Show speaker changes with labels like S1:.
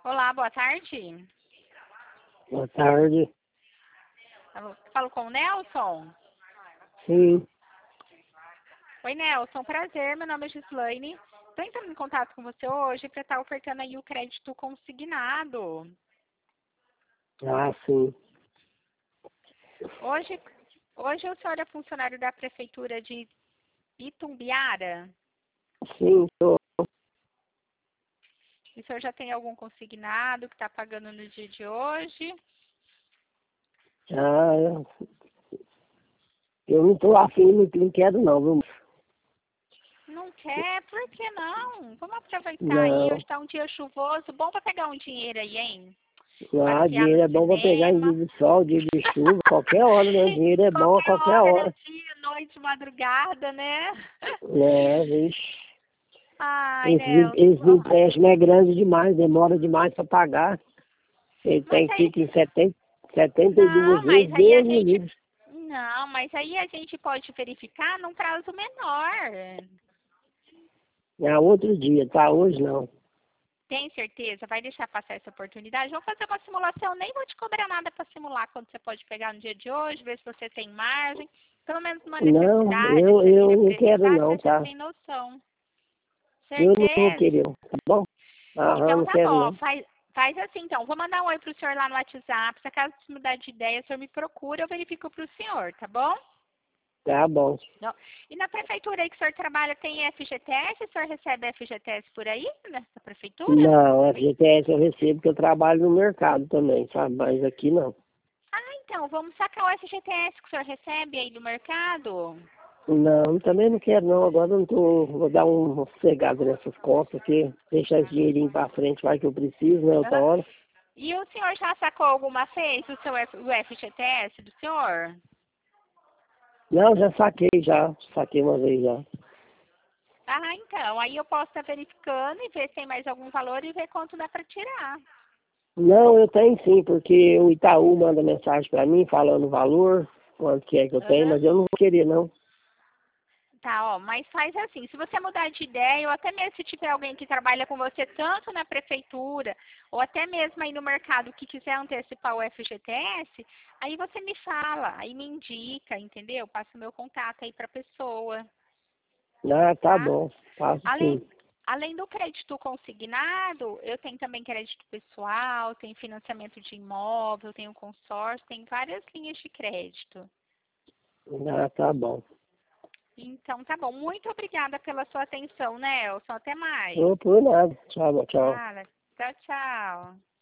S1: Olá, boa tarde.
S2: Boa tarde.
S1: Falo com o Nelson?
S2: Sim,
S1: Oi, Nelson, prazer. Meu nome é Gislaine. Estou entrando em contato com você hoje para estar ofertando aí o crédito consignado.
S2: sim.
S1: Hoje o senhor é funcionário da Prefeitura de Itumbiara?
S2: Sim, tô.
S1: E o senhor já tem algum consignado que está pagando no dia de hoje?
S2: Eu, eu não tô afim, não quero não, viu?
S1: Não quer? Por que não? Vamos aproveitar aí. Hoje
S2: Não.
S1: está um dia chuvoso, bom para pegar um dinheiro aí, hein? Passear no
S2: Dinheiro é bom pra pegar em dia
S1: cinema.
S2: de sol, dia de chuva, qualquer hora, né? Dinheiro é bom a
S1: Qualquer
S2: qualquer
S1: hora, né?
S2: hora.
S1: Dia, noite, madrugada, né?
S2: Vixe.
S1: Ai,
S2: Esse
S1: Nelson.
S2: empréstimo é grande demais, demora demais pra pagar. Ele
S1: Mas
S2: tem que
S1: aí.
S2: ficar em 72
S1: Não,
S2: vezes,
S1: mas aí a
S2: Deus me
S1: gente.
S2: livre.
S1: Não, mas aí a gente pode verificar num prazo menor.
S2: É outro dia, tá? Hoje não.
S1: Tem certeza? Vai deixar passar essa oportunidade? Vamos fazer uma simulação. Nem vou te cobrar nada para simular quanto você pode pegar no dia de hoje, ver se você tem margem. Pelo menos uma
S2: Não,
S1: necessidade assim, a
S2: eu
S1: gente
S2: não quero
S1: apresentar,
S2: não,
S1: você já
S2: tá?
S1: tem noção.
S2: Eu não vou
S1: Certeza?
S2: querer, tá bom?
S1: Então
S2: Não
S1: tá
S2: quero
S1: bom,
S2: não.
S1: faz assim então. Vou mandar um oi pro senhor lá no WhatsApp. Se acaso se mudar de ideia, o senhor me procura, eu verifico pro senhor, tá bom?
S2: Tá bom.
S1: Não. E na prefeitura aí que o senhor trabalha tem FGTS? O senhor recebe FGTS por aí, nessa prefeitura?
S2: Não, FGTS eu recebo porque eu trabalho no mercado também, sabe? Mas aqui não.
S1: Ah, então, vamos sacar o FGTS que o senhor recebe aí do mercado?
S2: Não, também não quero não. Agora eu não tô. Vou dar uma sossegada nessas contas aqui. Deixar esse dinheirinho pra frente, vai que eu preciso, né? Outra
S1: Aham.
S2: hora.
S1: E o senhor já sacou alguma vez o FGTS do senhor?
S2: Não, já saquei já. Saquei uma vez já.
S1: Ah, então, aí eu posso estar verificando e ver se tem mais algum valor e ver quanto dá para tirar.
S2: Não, eu tenho sim, porque o Itaú manda mensagem pra mim falando o valor, quanto que é que eu tenho,
S1: Aham.
S2: mas eu não vou querer não.
S1: Tá, ó, mas faz assim, se você mudar de ideia, ou até mesmo se tiver alguém que trabalha com você tanto na prefeitura, ou até mesmo aí no mercado que quiser antecipar o FGTS, aí você me fala, aí me indica, entendeu? Passa o meu contato aí pra pessoa,
S2: Tá
S1: tá?
S2: bom. Faço sim.
S1: Além do crédito consignado, eu tenho também crédito pessoal, tenho financiamento de imóvel, tenho consórcio, tenho várias linhas de crédito.
S2: Tá bom.
S1: Então, tá bom. Muito obrigada pela sua atenção, Nelson. Até mais.
S2: Não por nada. Tchau, tchau.
S1: Nada. Tchau, tchau.